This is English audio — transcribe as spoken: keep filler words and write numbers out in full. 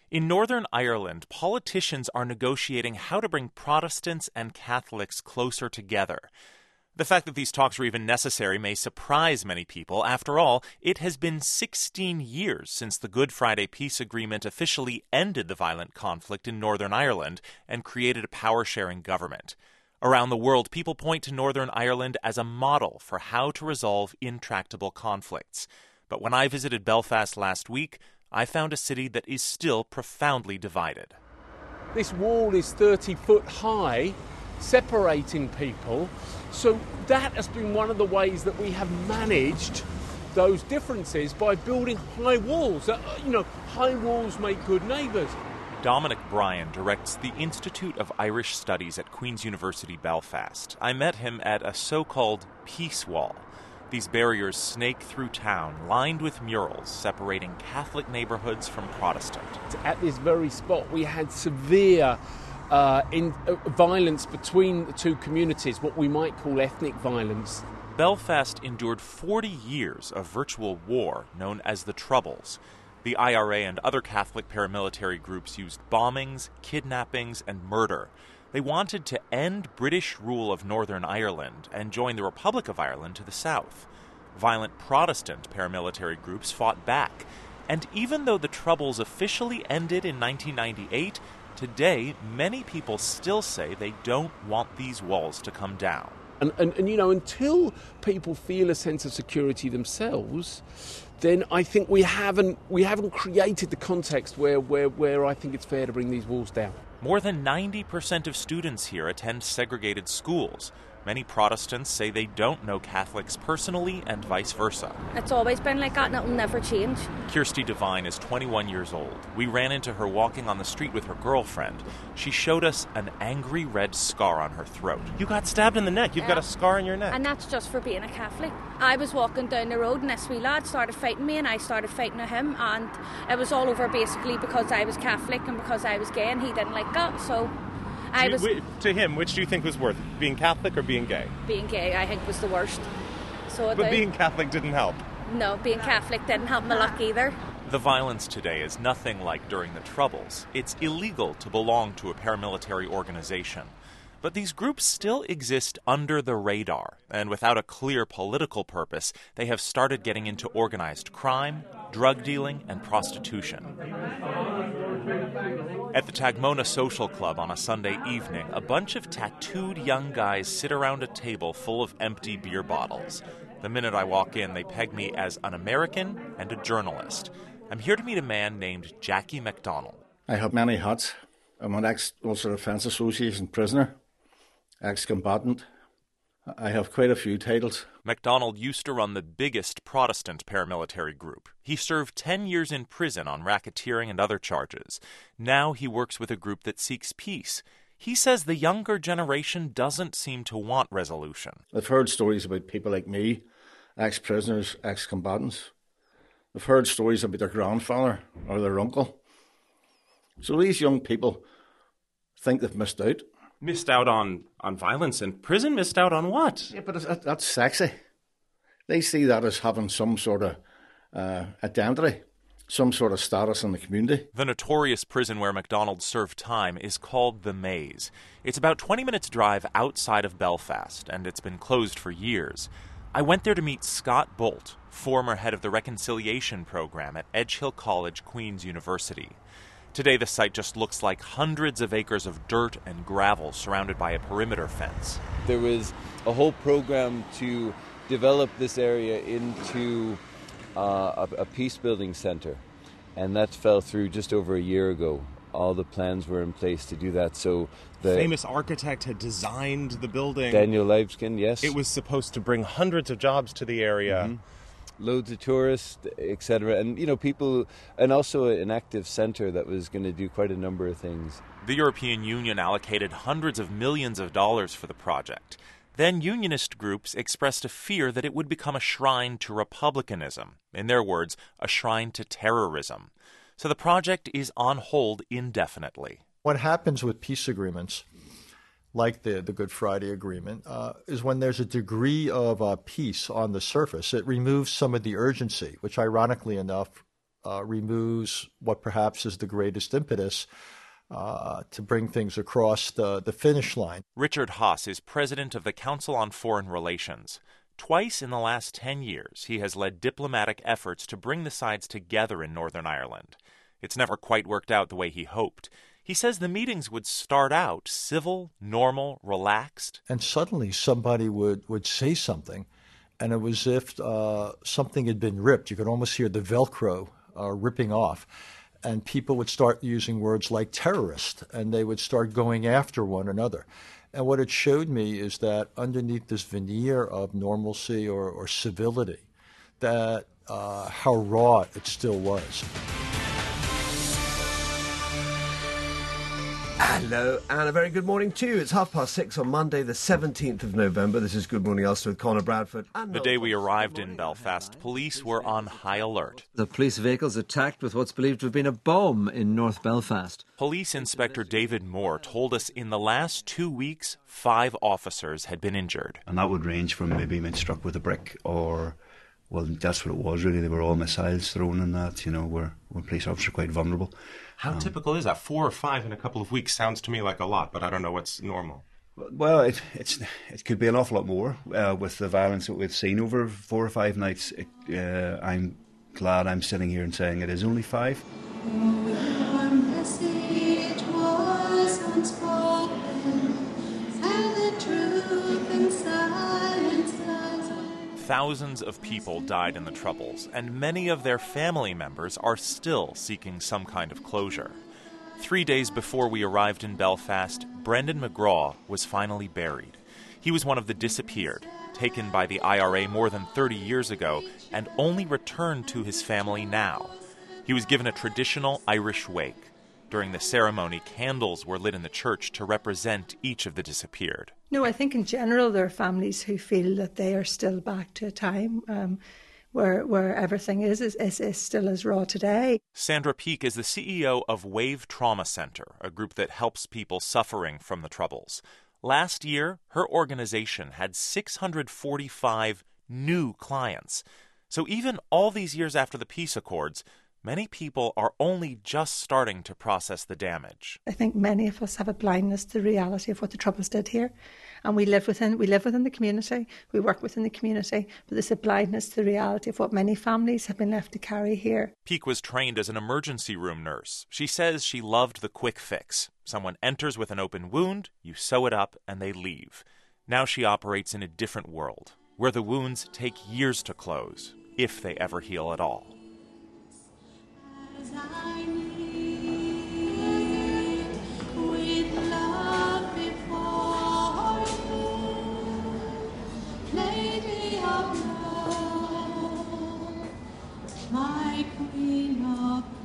In Northern Ireland, politicians are negotiating how to bring Protestants and Catholics closer together. The fact that these talks were even necessary may surprise many people. After all, it has been sixteen years since the Good Friday Peace Agreement officially ended the violent conflict in Northern Ireland and created a power-sharing government. Around the world, people point to Northern Ireland as a model for how to resolve intractable conflicts. But when I visited Belfast last week, I found a city that is still profoundly divided. This wall is thirty foot high, separating people. So that has been one of the ways that we have managed those differences, by building high walls. Uh, you know, high walls make good neighbours. Dominic Bryan directs the Institute of Irish Studies at Queen's University Belfast. I met him at a so-called peace wall. These barriers snake through town, lined with murals separating Catholic neighborhoods from Protestant. At this very spot, we had severe uh, in, uh, violence between the two communities, what we might call ethnic violence. Belfast endured forty years of virtual war known as the Troubles. The I R A and other Catholic paramilitary groups used bombings, kidnappings, and murder. They wanted to end British rule of Northern Ireland and join the Republic of Ireland to the south. Violent Protestant paramilitary groups fought back. And even though the Troubles officially ended in nineteen ninety-eight, today many people still say they don't want these walls to come down. And, and, and you know, until people feel a sense of security themselves, then I think we haven't we haven't created the context where, where, where I think it's fair to bring these walls down. More than ninety percent of students here attend segregated schools. Many Protestants say they don't know Catholics personally and vice versa. It's always been like that and it'll never change. Kirsty Devine is twenty-one years old. We ran into her walking on the street with her girlfriend. She showed us an angry red scar on her throat. You got stabbed in the neck. You've Yeah. got a scar on your neck. And that's just for being a Catholic. I was walking down the road and this wee lad started fighting me and I started fighting with him, and it was all over basically because I was Catholic and because I was gay, and he didn't like that, so I Do was... you- to him, which do you think was worse, being Catholic or being gay? Being gay, I think, was the worst. So But the- being Catholic didn't help. No, being Catholic didn't help my luck either. The violence today is nothing like during the Troubles. It's illegal to belong to a paramilitary organization. But these groups still exist under the radar, and without a clear political purpose, they have started getting into organized crime, drug dealing, and prostitution. At the Tagmona Social Club on a Sunday evening, a bunch of tattooed young guys sit around a table full of empty beer bottles. The minute I walk in, they peg me as an American and a journalist. I'm here to meet a man named Jackie MacDonald. I have many hats. I'm an ex-Ulster Defence Association prisoner, ex-combatant. I have quite a few titles. MacDonald used to run the biggest Protestant paramilitary group. He served ten years in prison on racketeering and other charges. Now he works with a group that seeks peace. He says the younger generation doesn't seem to want resolution. I've heard stories about people like me, ex-prisoners, ex-combatants. I've heard stories about their grandfather or their uncle. So these young people think they've missed out. Missed out on, on violence in prison? Missed out on what? Yeah, but it's, that's sexy. They see that as having some sort of uh, identity, some sort of status in the community. The notorious prison where MacDonald served time is called The Maze. It's about twenty minutes drive outside of Belfast, and it's been closed for years. I went there to meet Scott Bolt, former head of the Reconciliation Program at Edge Hill College, Queen's University. Today, the site just looks like hundreds of acres of dirt and gravel surrounded by a perimeter fence. There was a whole program to develop this area into uh, a, a peace-building centre, and that fell through just over a year ago. All the plans were in place to do that. So the famous architect had designed the building. Daniel Libeskind, yes. It was supposed to bring hundreds of jobs to the area. Mm-hmm. Loads of tourists, et cetera, and you know people, and also an active centre that was going to do quite a number of things. The European Union allocated hundreds of millions of dollars for the project. Then unionist groups expressed a fear that it would become a shrine to republicanism. In their words, a shrine to terrorism. So the project is on hold indefinitely. What happens with peace agreements, like the, the Good Friday Agreement, uh, is when there's a degree of uh, peace on the surface, it removes some of the urgency, which ironically enough uh, removes what perhaps is the greatest impetus uh, to bring things across the, the finish line. Richard Haass is president of the Council on Foreign Relations. Twice in the last ten years, he has led diplomatic efforts to bring the sides together in Northern Ireland. It's never quite worked out the way he hoped. He says the meetings would start out civil, normal, relaxed. And suddenly somebody would, would say something, and it was as if uh, something had been ripped. You could almost hear the Velcro uh, ripping off. And people would start using words like terrorist, and they would start going after one another. And what it showed me is that underneath this veneer of normalcy or, or civility, that uh, how raw it still was. Hello, and a very good morning to you. It's half past six on Monday, the seventeenth of November. This is Good Morning Ulster with Conor Bradford. And the day we arrived in Belfast, police were on high alert. The police vehicles attacked with what's believed to have been a bomb in North Belfast. Police Inspector David Moore told us in the last two weeks, five officers had been injured. And that would range from maybe being struck with a brick or, well, that's what it was really. They were all missiles thrown and that, you know, where, where police officers are quite vulnerable. How um, typical is that? Four or five in a couple of weeks sounds to me like a lot, but I don't know what's normal. Well, it, it's it could be an awful lot more uh, with the violence that we've seen over four or five nights. It, uh, I'm glad I'm sitting here and saying it is only five. Our message was unspoken, and the truth in silence lies. Thousands of people died in the Troubles, and many of their family members are still seeking some kind of closure. Three days before we arrived in Belfast, Brendan McGraw was finally buried. He was one of the disappeared, taken by the I R A more than thirty years ago, and only returned to his family now. He was given a traditional Irish wake. During the ceremony, candles were lit in the church to represent each of the disappeared. No, I think in general there are families who feel that they are still back to a time um, where where everything is, is, is, is still as raw today. Sandra Peake is the C E O of Wave Trauma Center, a group that helps people suffering from the Troubles. Last year, her organization had six hundred forty-five new clients. So even all these years after the peace accords, many people are only just starting to process the damage. I think many of us have a blindness to the reality of what the Troubles did here. And we live within we live within the community, we work within the community, but there's a blindness to the reality of what many families have been left to carry here. Peake was trained as an emergency room nurse. She says she loved the quick fix. Someone enters with an open wound, you sew it up, and they leave. Now she operates in a different world, where the wounds take years to close, if they ever heal at all. As I need, with love before you, Lady of Love, my Queen of